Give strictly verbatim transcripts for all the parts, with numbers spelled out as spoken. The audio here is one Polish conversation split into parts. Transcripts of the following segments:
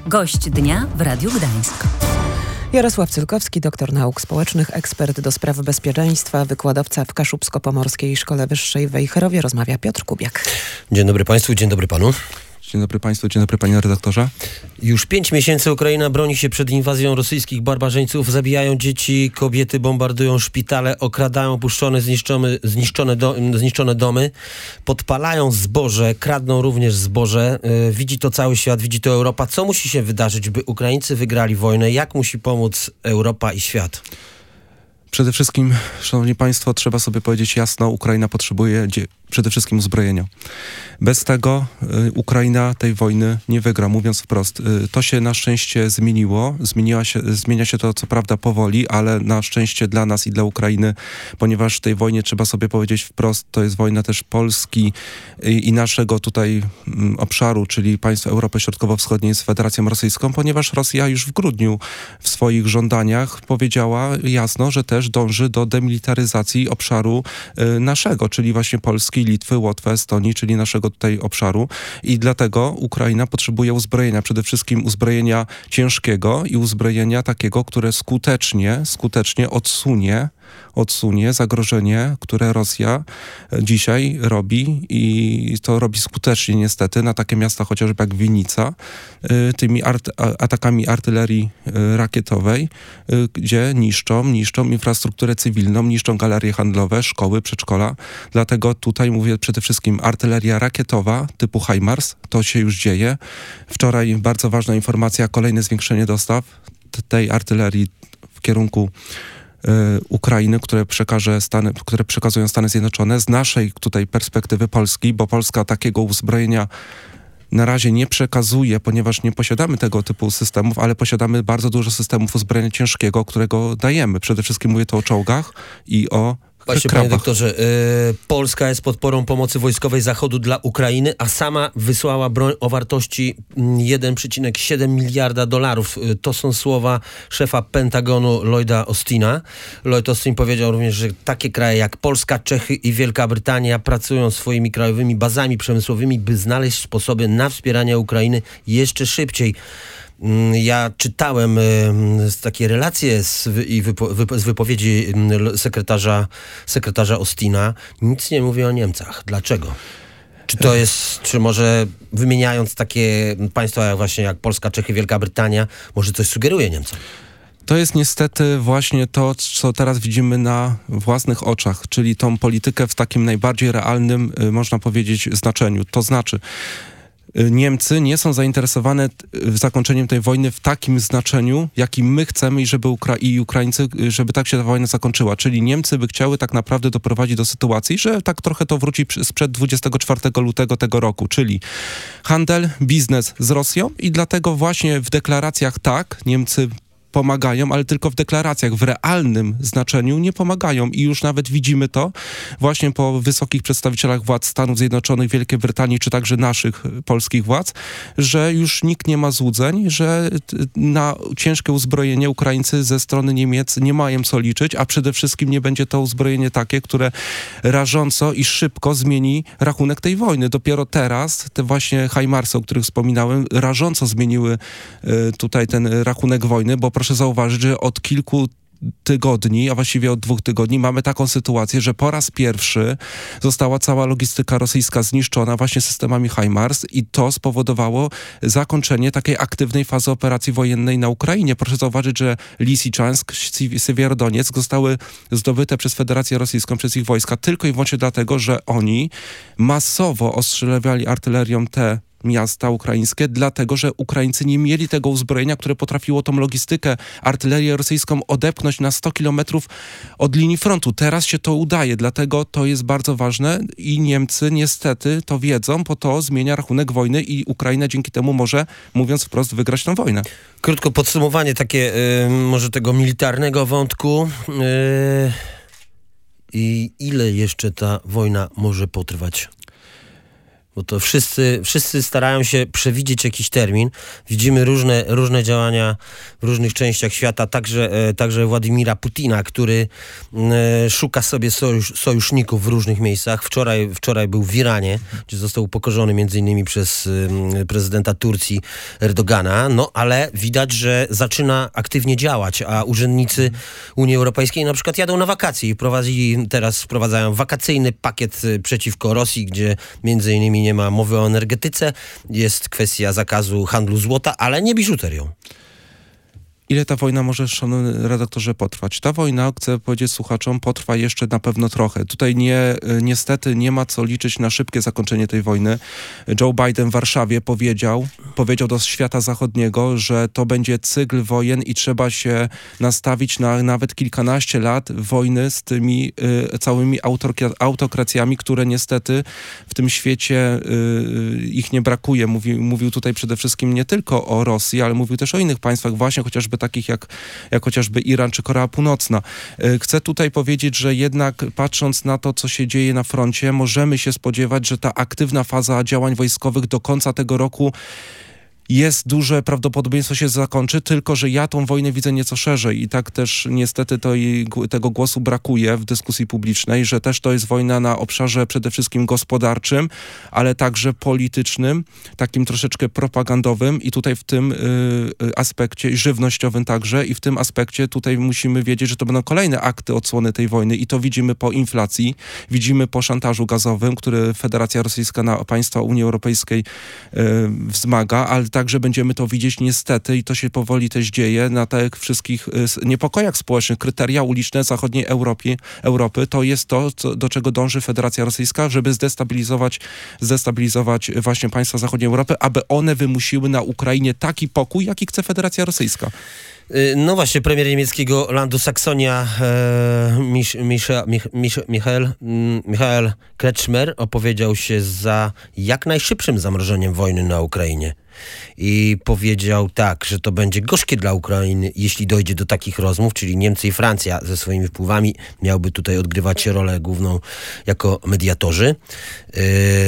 Gość dnia w Radiu Gdańsk. Jarosław Cylkowski, doktor nauk społecznych, ekspert do spraw bezpieczeństwa, wykładowca w Kaszubsko-Pomorskiej Szkole Wyższej w Wejherowie. Rozmawia Piotr Kubiak. Dzień dobry Państwu, dzień dobry Panu. Dzień dobry Państwu, dzień dobry Panie redaktorze. Już pięć miesięcy Ukraina broni się przed inwazją rosyjskich barbarzyńców. Zabijają dzieci, kobiety, bombardują szpitale, okradają opuszczone, zniszczone, zniszczone, do, zniszczone domy, podpalają zboże, kradną również zboże. Yy, widzi to cały świat, widzi to Europa. Co musi się wydarzyć, by Ukraińcy wygrali wojnę? Jak musi pomóc Europa i świat? Przede wszystkim, Szanowni Państwo, trzeba sobie powiedzieć jasno, Ukraina potrzebuje dzie- przede wszystkim uzbrojenia. Bez tego y, Ukraina tej wojny nie wygra, mówiąc wprost. Y, to się na szczęście zmieniło. Zmieniła się, zmienia się to co prawda powoli, ale na szczęście dla nas i dla Ukrainy, ponieważ w tej wojnie trzeba sobie powiedzieć wprost, to jest wojna też Polski y, i naszego tutaj y, obszaru, czyli państw Europy Środkowo-Wschodniej z Federacją Rosyjską, ponieważ Rosja już w grudniu w swoich żądaniach powiedziała jasno, że też dąży do demilitaryzacji obszaru y, naszego, czyli właśnie Polski, Litwy, Łotwy, Estonii, czyli naszego tutaj obszaru i dlatego Ukraina potrzebuje uzbrojenia, przede wszystkim uzbrojenia ciężkiego i uzbrojenia takiego, które skutecznie, skutecznie odsunie odsunie zagrożenie, które Rosja dzisiaj robi i to robi skutecznie niestety na takie miasta chociażby jak Winica, tymi art- atakami artylerii rakietowej, gdzie niszczą, niszczą infrastrukturę cywilną, niszczą galerie handlowe, szkoły, przedszkola. Dlatego tutaj mówię przede wszystkim artyleria rakietowa typu HIMARS, to się już dzieje. Wczoraj bardzo ważna informacja, kolejne zwiększenie dostaw tej artylerii w kierunku Ukrainy, które przekaże Stany, które przekazują Stany Zjednoczone z naszej tutaj perspektywy Polski, bo Polska takiego uzbrojenia na razie nie przekazuje, ponieważ nie posiadamy tego typu systemów, ale posiadamy bardzo dużo systemów uzbrojenia ciężkiego, którego dajemy. Przede wszystkim mówię to o czołgach i o Właśnie, panie doktorze, yy, Polska jest podporą pomocy wojskowej Zachodu dla Ukrainy, a sama wysłała broń o wartości jeden przecinek siedem miliarda dolarów. Yy, to są słowa szefa Pentagonu Lloyda Austina. Lloyd Austin powiedział również, że takie kraje jak Polska, Czechy i Wielka Brytania pracują swoimi krajowymi bazami przemysłowymi, by znaleźć sposoby na wspieranie Ukrainy jeszcze szybciej. Ja czytałem y, takie relacje z, i wypo, wypo, z wypowiedzi y, sekretarza, sekretarza Austina. Nic nie mówi o Niemcach. Dlaczego? Czy to jest, czy może wymieniając takie państwa jak właśnie jak Polska, Czechy, Wielka Brytania, może coś sugeruje Niemcom? To jest niestety właśnie to, co teraz widzimy na własnych oczach, czyli tą politykę w takim najbardziej realnym, y, można powiedzieć, znaczeniu. To znaczy, Niemcy nie są zainteresowane zakończeniem tej wojny w takim znaczeniu, jakim my chcemy i żeby Ukra- i Ukraińcy, żeby tak się ta wojna zakończyła. Czyli Niemcy by chciały tak naprawdę doprowadzić do sytuacji, że tak trochę to wróci sprzed dwudziestego czwartego lutego tego roku, czyli handel, biznes z Rosją i dlatego właśnie w deklaracjach tak, Niemcy pomagają, ale tylko w deklaracjach, w realnym znaczeniu nie pomagają i już nawet widzimy to właśnie po wysokich przedstawicielach władz Stanów Zjednoczonych, Wielkiej Brytanii, czy także naszych polskich władz, że już nikt nie ma złudzeń, że na ciężkie uzbrojenie Ukraińcy ze strony Niemiec nie mają co liczyć, a przede wszystkim nie będzie to uzbrojenie takie, które rażąco i szybko zmieni rachunek tej wojny. Dopiero teraz te właśnie HIMARSy, o których wspominałem, rażąco zmieniły y, tutaj ten rachunek wojny, bo proszę zauważyć, że od kilku tygodni, a właściwie od dwóch tygodni mamy taką sytuację, że po raz pierwszy została cała logistyka rosyjska zniszczona właśnie systemami HIMARS i to spowodowało zakończenie takiej aktywnej fazy operacji wojennej na Ukrainie. Proszę zauważyć, że Lisiczańsk, Siewierodoniec zostały zdobyte przez Federację Rosyjską, przez ich wojska tylko i wyłącznie dlatego, że oni masowo ostrzeliwali artylerią te miasta ukraińskie, dlatego że Ukraińcy nie mieli tego uzbrojenia, które potrafiło tą logistykę, artylerię rosyjską odepchnąć na sto kilometrów od linii frontu. Teraz się to udaje, dlatego to jest bardzo ważne i Niemcy niestety to wiedzą, bo to zmienia rachunek wojny i Ukraina dzięki temu może, mówiąc wprost, wygrać tę wojnę. Krótko podsumowanie takie yy, może tego militarnego wątku. Yy, I ile jeszcze ta wojna może potrwać? Bo to wszyscy, wszyscy starają się przewidzieć jakiś termin. Widzimy różne, różne działania w różnych częściach świata, także, e, także Władimira Putina, który e, szuka sobie sojusz, sojuszników w różnych miejscach. Wczoraj, wczoraj był w Iranie, gdzie został upokorzony między innymi przez e, prezydenta Turcji Erdogana, no ale widać, że zaczyna aktywnie działać, a urzędnicy Unii Europejskiej na przykład jadą na wakacje i prowadzili, teraz wprowadzają wakacyjny pakiet przeciwko Rosji, gdzie między innymi nie ma mowy o energetyce, jest kwestia zakazu handlu złota, ale nie biżuterią. Ile ta wojna może, szanowny redaktorze, potrwać? Ta wojna, chcę powiedzieć słuchaczom, potrwa jeszcze na pewno trochę. Tutaj nie, niestety nie ma co liczyć na szybkie zakończenie tej wojny. Joe Biden w Warszawie powiedział, powiedział do świata zachodniego, że to będzie cykl wojen i trzeba się nastawić na nawet kilkanaście lat wojny z tymi y, całymi autokracjami, które niestety w tym świecie y, ich nie brakuje. Mówi, mówił tutaj przede wszystkim nie tylko o Rosji, ale mówił też o innych państwach, właśnie chociażby takich jak, jak chociażby Iran czy Korea Północna. Chcę tutaj powiedzieć, że jednak patrząc na to, co się dzieje na froncie, możemy się spodziewać, że ta aktywna faza działań wojskowych do końca tego roku jest duże prawdopodobieństwo się zakończy, tylko że ja tą wojnę widzę nieco szerzej i tak też niestety to i, tego głosu brakuje w dyskusji publicznej, że też to jest wojna na obszarze przede wszystkim gospodarczym, ale także politycznym, takim troszeczkę propagandowym i tutaj w tym y, aspekcie, i żywnościowym także i w tym aspekcie tutaj musimy wiedzieć, że to będą kolejne akty odsłony tej wojny i to widzimy po inflacji, widzimy po szantażu gazowym, który Federacja Rosyjska na państwa Unii Europejskiej y, wzmaga, ale także będziemy to widzieć niestety i to się powoli też dzieje na tych wszystkich y, niepokojach społecznych. Kryteria uliczne zachodniej Europie, Europy to jest to, co, do czego dąży Federacja Rosyjska, żeby zdestabilizować, zdestabilizować właśnie państwa zachodniej Europy, aby one wymusiły na Ukrainie taki pokój, jaki chce Federacja Rosyjska. No właśnie, premier niemieckiego landu Saksonia e, Mich, Micha, Mich, Mich, Michael, Michael Kretschmer opowiedział się za jak najszybszym zamrożeniem wojny na Ukrainie. I powiedział tak, że to będzie gorzkie dla Ukrainy, jeśli dojdzie do takich rozmów, czyli Niemcy i Francja ze swoimi wpływami miałby tutaj odgrywać rolę główną jako mediatorzy. Yy,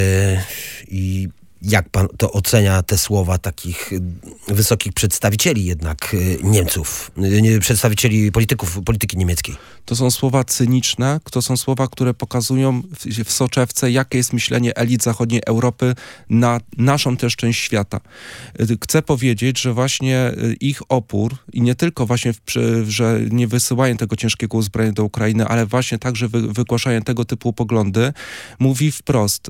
I jak pan to ocenia, te słowa takich wysokich przedstawicieli jednak Niemców, przedstawicieli polityków, polityki niemieckiej? To są słowa cyniczne, to są słowa, które pokazują w, w soczewce, jakie jest myślenie elit zachodniej Europy na naszą też część świata. Chcę powiedzieć, że właśnie ich opór i nie tylko właśnie, w, że nie wysyłają tego ciężkiego uzbrojenia do Ukrainy, ale właśnie także wy, wygłaszają tego typu poglądy, mówi wprost: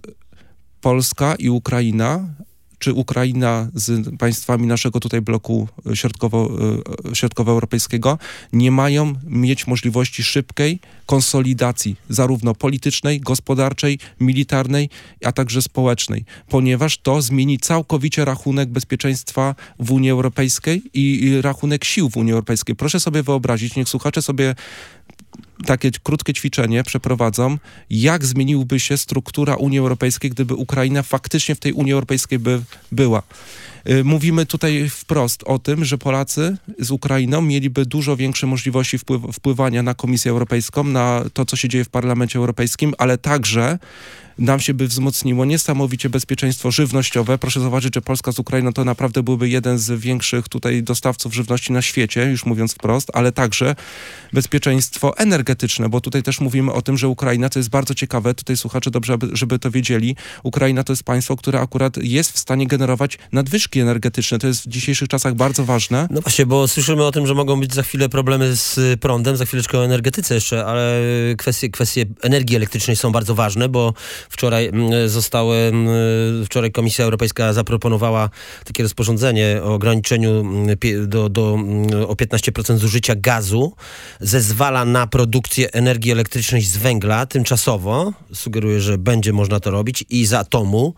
Polska i Ukraina, czy Ukraina z państwami naszego tutaj bloku środkowo, środkowoeuropejskiego nie mają mieć możliwości szybkiej konsolidacji zarówno politycznej, gospodarczej, militarnej, a także społecznej, ponieważ to zmieni całkowicie rachunek bezpieczeństwa w Unii Europejskiej i, i rachunek sił w Unii Europejskiej. Proszę sobie wyobrazić, niech słuchacze sobie takie krótkie ćwiczenie przeprowadzą, jak zmieniłby się struktura Unii Europejskiej, gdyby Ukraina faktycznie w tej Unii Europejskiej by była. Mówimy tutaj wprost o tym, że Polacy z Ukrainą mieliby dużo większe możliwości wpływ- wpływania na Komisję Europejską, na to, co się dzieje w Parlamencie Europejskim, ale także nam się by wzmocniło niesamowicie bezpieczeństwo żywnościowe. Proszę zauważyć, że Polska z Ukrainą to naprawdę byłby jeden z większych tutaj dostawców żywności na świecie, już mówiąc wprost, ale także bezpieczeństwo energetyczne, bo tutaj też mówimy o tym, że Ukraina, to jest bardzo ciekawe, tutaj słuchacze dobrze, żeby to wiedzieli, Ukraina to jest państwo, które akurat jest w stanie generować nadwyżki energetyczne. To jest w dzisiejszych czasach bardzo ważne. No właśnie, bo słyszymy o tym, że mogą być za chwilę problemy z prądem, za chwileczkę o energetyce jeszcze, ale kwestie, kwestie energii elektrycznej są bardzo ważne, bo Wczoraj zostały, wczoraj Komisja Europejska zaproponowała takie rozporządzenie o ograniczeniu do, do, o piętnaście procent zużycia gazu. Zezwala na produkcję energii elektrycznej z węgla tymczasowo. Sugeruje, że będzie można to robić i z atomu,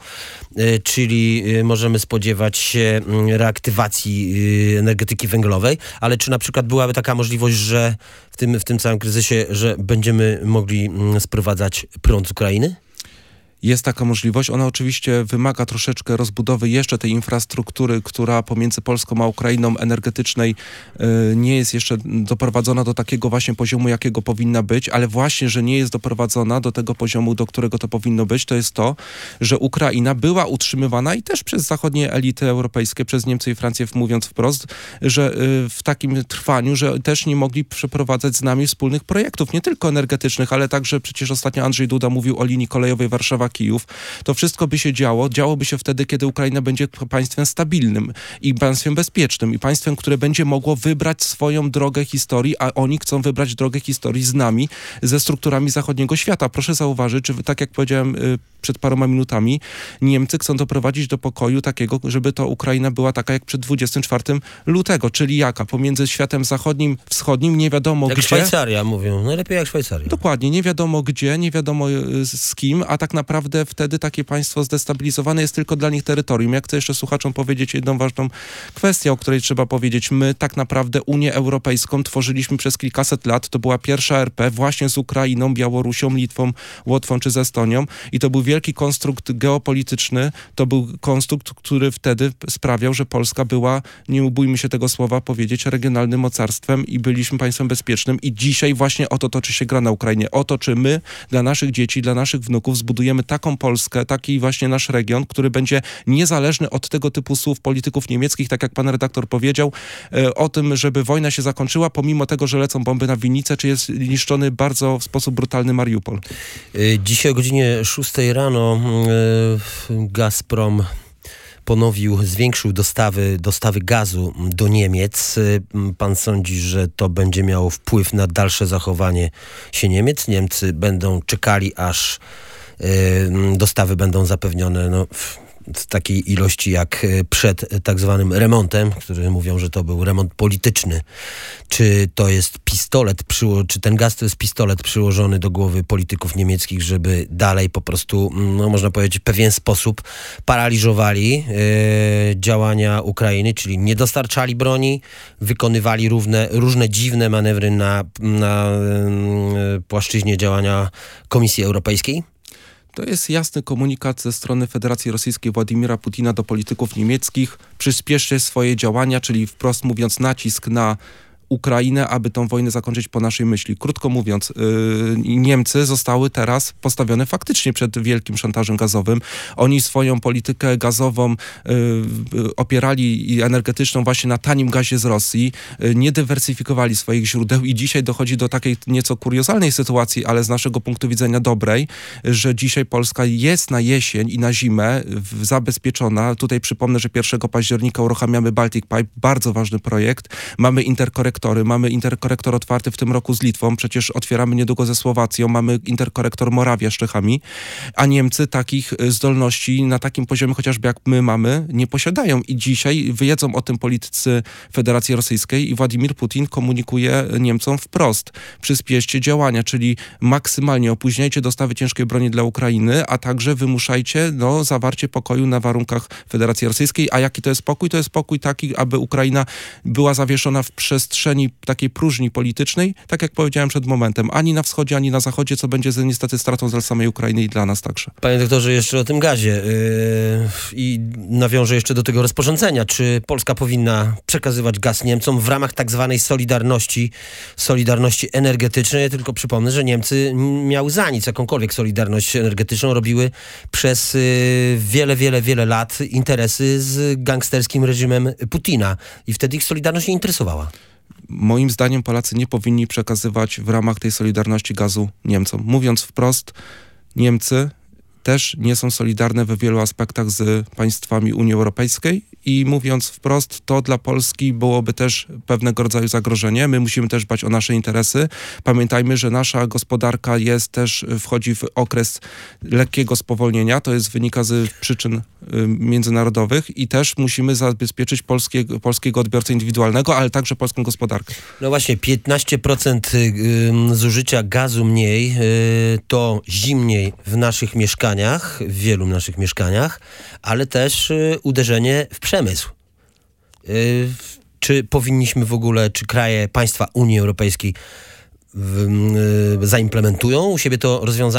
czyli możemy spodziewać się reaktywacji energetyki węglowej, ale czy na przykład byłaby taka możliwość, że w tym, w tym całym kryzysie, że będziemy mogli sprowadzać prąd z Ukrainy? Jest taka możliwość. Ona oczywiście wymaga troszeczkę rozbudowy jeszcze tej infrastruktury, która pomiędzy Polską a Ukrainą energetycznej y, nie jest jeszcze doprowadzona do takiego właśnie poziomu, jakiego powinna być, ale właśnie, że nie jest doprowadzona do tego poziomu, do którego to powinno być, to jest to, że Ukraina była utrzymywana i też przez zachodnie elity europejskie, przez Niemcy i Francję, mówiąc wprost, że y, w takim trwaniu, że też nie mogli przeprowadzać z nami wspólnych projektów, nie tylko energetycznych, ale także przecież ostatnio Andrzej Duda mówił o linii kolejowej Warszawa-Kijów. To wszystko by się działo. Działoby się wtedy, kiedy Ukraina będzie państwem stabilnym i państwem bezpiecznym i państwem, które będzie mogło wybrać swoją drogę historii, a oni chcą wybrać drogę historii z nami, ze strukturami zachodniego świata. Proszę zauważyć, że tak jak powiedziałem y, przed paroma minutami, Niemcy chcą doprowadzić do pokoju takiego, żeby to Ukraina była taka jak przed dwudziestego czwartego lutego, czyli jaka? Pomiędzy światem zachodnim, wschodnim, nie wiadomo jak gdzie. Szwajcaria mówią, najlepiej jak Szwajcaria. Dokładnie, nie wiadomo gdzie, nie wiadomo z kim, a tak naprawdę wtedy takie państwo zdestabilizowane jest tylko dla nich terytorium. Ja chcę jeszcze słuchaczom powiedzieć jedną ważną kwestię, o której trzeba powiedzieć. My tak naprawdę Unię Europejską tworzyliśmy przez kilkaset lat. To była pierwsza R P właśnie z Ukrainą, Białorusią, Litwą, Łotwą czy z Estonią i to był wielki konstrukt geopolityczny. To był konstrukt, który wtedy sprawiał, że Polska była, nie ubójmy się tego słowa powiedzieć, regionalnym mocarstwem i byliśmy państwem bezpiecznym i dzisiaj właśnie o to toczy się gra na Ukrainie. O to, czy my dla naszych dzieci, dla naszych wnuków zbudujemy taką Polskę, taki właśnie nasz region, który będzie niezależny od tego typu słów polityków niemieckich, tak jak pan redaktor powiedział, e, o tym, żeby wojna się zakończyła, pomimo tego, że lecą bomby na Winnicę, czy jest niszczony bardzo w sposób brutalny Mariupol. Dzisiaj o godzinie szóstej rano e, Gazprom ponowił, zwiększył dostawy, dostawy gazu do Niemiec. Pan sądzi, że to będzie miało wpływ na dalsze zachowanie się Niemiec? Niemcy będą czekali, aż y, dostawy będą zapewnione no, w, w takiej ilości jak przed tak zwanym remontem, który mówią, że to był remont polityczny. Czy to jest pistolet, przyło- czy ten gaz to jest pistolet przyłożony do głowy polityków niemieckich, żeby dalej po prostu, no można powiedzieć, w pewien sposób paraliżowali yy, działania Ukrainy, czyli nie dostarczali broni, wykonywali równe, różne dziwne manewry na, na yy, płaszczyźnie działania Komisji Europejskiej? To jest jasny komunikat ze strony Federacji Rosyjskiej Władimira Putina do polityków niemieckich. Przyspieszcie swoje działania, czyli wprost mówiąc nacisk na Ukrainę, aby tą wojnę zakończyć po naszej myśli. Krótko mówiąc, yy, Niemcy zostały teraz postawione faktycznie przed wielkim szantażem gazowym. Oni swoją politykę gazową yy, opierali i energetyczną właśnie na tanim gazie z Rosji. Yy, nie dywersyfikowali swoich źródeł i dzisiaj dochodzi do takiej nieco kuriozalnej sytuacji, ale z naszego punktu widzenia dobrej, że dzisiaj Polska jest na jesień i na zimę w, zabezpieczona. Tutaj przypomnę, że pierwszego października uruchamiamy Baltic Pipe, bardzo ważny projekt. Mamy interkorektory, mamy interkorektor otwarty w tym roku z Litwą, przecież otwieramy niedługo ze Słowacją, mamy interkorektor Morawia z Czechami, a Niemcy takich zdolności na takim poziomie chociażby jak my mamy, nie posiadają i dzisiaj wiedzą o tym politycy Federacji Rosyjskiej i Władimir Putin komunikuje Niemcom wprost. Przyspieszcie działania, czyli maksymalnie opóźniajcie dostawy ciężkiej broni dla Ukrainy, a także wymuszajcie no, zawarcie pokoju na warunkach Federacji Rosyjskiej. A jaki to jest pokój? To jest pokój taki, aby Ukraina była zawieszona w przestrzeni takiej próżni politycznej, tak jak powiedziałem przed momentem, ani na wschodzie, ani na zachodzie, co będzie niestety stratą dla samej Ukrainy i dla nas także. Panie doktorze, jeszcze o tym gazie yy, i nawiążę jeszcze do tego rozporządzenia. Czy Polska powinna przekazywać gaz Niemcom w ramach tak zwanej solidarności, solidarności energetycznej? Ja tylko przypomnę, że Niemcy miały za nic jakąkolwiek solidarność energetyczną, robiły przez yy, wiele, wiele, wiele lat interesy z gangsterskim reżimem Putina i wtedy ich solidarność nie interesowała. Moim zdaniem Polacy nie powinni przekazywać w ramach tej solidarności gazu Niemcom. Mówiąc wprost, Niemcy też nie są solidarne we wielu aspektach z państwami Unii Europejskiej i mówiąc wprost, to dla Polski byłoby też pewnego rodzaju zagrożenie. My musimy też dbać o nasze interesy. Pamiętajmy, że nasza gospodarka jest też, wchodzi w okres lekkiego spowolnienia. To jest wynika z przyczyn y, międzynarodowych i też musimy zabezpieczyć polskiego, polskiego odbiorcę indywidualnego, ale także polską gospodarkę. No właśnie, piętnaście procent zużycia gazu mniej, to zimniej w naszych mieszkaniach, w wielu naszych mieszkaniach, ale też uderzenie w przemysł. Czy powinniśmy w ogóle, czy kraje, państwa Unii Europejskiej w, y, zaimplementują u siebie to rozwiązanie?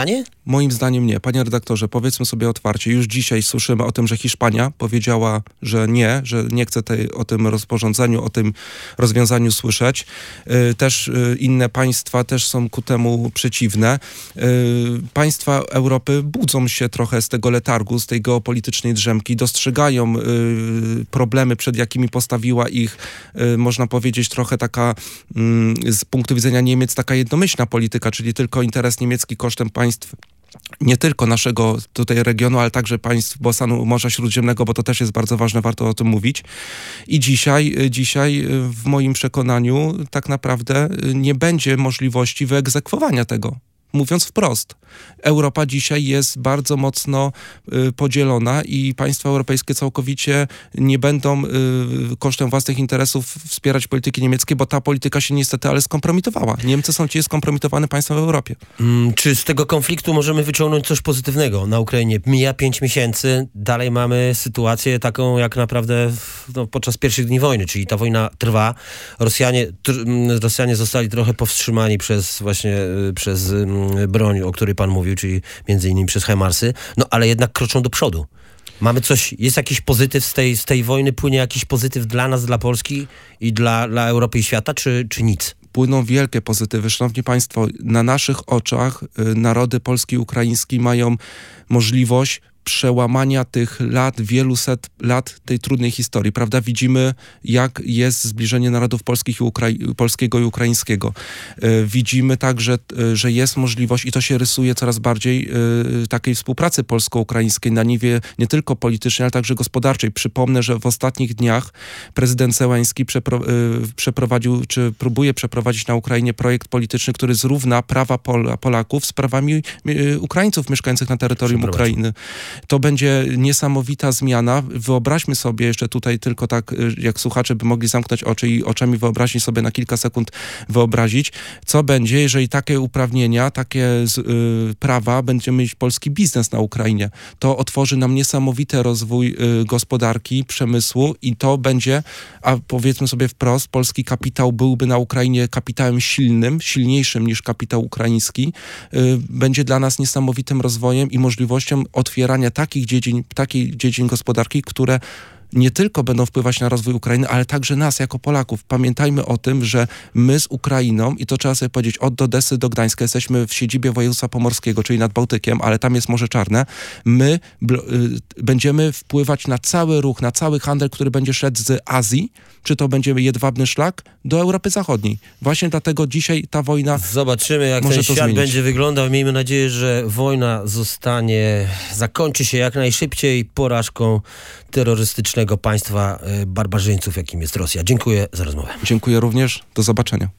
Moim zdaniem nie. Panie redaktorze, powiedzmy sobie otwarcie, już dzisiaj słyszymy o tym, że Hiszpania powiedziała, że nie, że nie chce tej, o tym rozporządzeniu, o tym rozwiązaniu słyszeć. Yy, też yy, inne państwa też są ku temu przeciwne. Yy, państwa Europy budzą się trochę z tego letargu, z tej geopolitycznej drzemki, dostrzegają yy, problemy, przed jakimi postawiła ich, yy, można powiedzieć, trochę taka yy, z punktu widzenia Niemiec taka jednomyślna polityka, czyli tylko interes niemiecki kosztem państw nie tylko naszego tutaj regionu, ale także państw basenu Morza Śródziemnego, bo to też jest bardzo ważne, warto o tym mówić. I dzisiaj, dzisiaj w moim przekonaniu tak naprawdę nie będzie możliwości wyegzekwowania tego. Mówiąc wprost, Europa dzisiaj jest bardzo mocno y, podzielona i państwa europejskie całkowicie nie będą y, kosztem własnych interesów wspierać polityki niemieckiej, bo ta polityka się niestety ale skompromitowała. Niemcy są ci skompromitowane państwem w Europie. Hmm, czy z tego konfliktu możemy wyciągnąć coś pozytywnego na Ukrainie? Mija pięć miesięcy, dalej mamy sytuację taką jak naprawdę no, podczas pierwszych dni wojny, czyli ta wojna trwa. Rosjanie, tr, Rosjanie zostali trochę powstrzymani przez właśnie przez broń, o której pan mówił, czyli między innymi przez HIMARSy, no ale jednak kroczą do przodu. Mamy coś, jest jakiś pozytyw z tej, z tej wojny, płynie jakiś pozytyw dla nas, dla Polski i dla, dla Europy i świata, czy, czy nic? Płyną wielkie pozytywy. Szanowni Państwo, na naszych oczach y, narody polski i ukraiński mają możliwość przełamania tych lat, wielu set lat tej trudnej historii, prawda? Widzimy, jak jest zbliżenie narodów polskich i Ukrai- polskiego i ukraińskiego. E, widzimy także, e, że jest możliwość i to się rysuje coraz bardziej e, takiej współpracy polsko-ukraińskiej na niwie nie tylko politycznej, ale także gospodarczej. Przypomnę, że w ostatnich dniach prezydent Zełański przepro- e, przeprowadził, czy próbuje przeprowadzić na Ukrainie projekt polityczny, który zrówna prawa Pol- Polaków z prawami e, Ukraińców mieszkających na terytorium Ukrainy. To będzie niesamowita zmiana. Wyobraźmy sobie jeszcze tutaj tylko tak, jak słuchacze by mogli zamknąć oczy i oczami wyobraźni sobie na kilka sekund wyobrazić, co będzie, jeżeli takie uprawnienia, takie z, y, prawa będziemy mieć polski biznes na Ukrainie. To otworzy nam niesamowity rozwój y, gospodarki, przemysłu i to będzie, a powiedzmy sobie wprost, polski kapitał byłby na Ukrainie kapitałem silnym, silniejszym niż kapitał ukraiński. Y, będzie dla nas niesamowitym rozwojem i możliwością otwierania takich dziedzin, takich dziedzin gospodarki, które nie tylko będą wpływać na rozwój Ukrainy, ale także nas jako Polaków. Pamiętajmy o tym, że my z Ukrainą, i to trzeba sobie powiedzieć, od Odessy do Gdańska jesteśmy w siedzibie województwa pomorskiego, czyli nad Bałtykiem, ale tam jest Morze Czarne. My blo- y- będziemy wpływać na cały ruch, na cały handel, który będzie szedł z Azji, czy to będzie jedwabny szlak, do Europy Zachodniej. Właśnie dlatego dzisiaj ta wojna Zobaczymy, jak może ten to świat zmienić. będzie wyglądał. Miejmy nadzieję, że wojna zostanie, zakończy się jak najszybciej porażką terrorystycznego państwa barbarzyńców, jakim jest Rosja. Dziękuję za rozmowę. Dziękuję również. Do zobaczenia.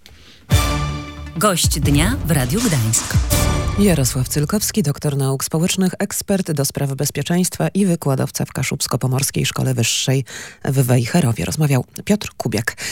Gość dnia w Radiu Gdańsk. Jarosław Cylkowski, doktor nauk społecznych, ekspert do spraw bezpieczeństwa i wykładowca w Kaszubsko-Pomorskiej Szkole Wyższej w Wejherowie. Rozmawiał Piotr Kubiak.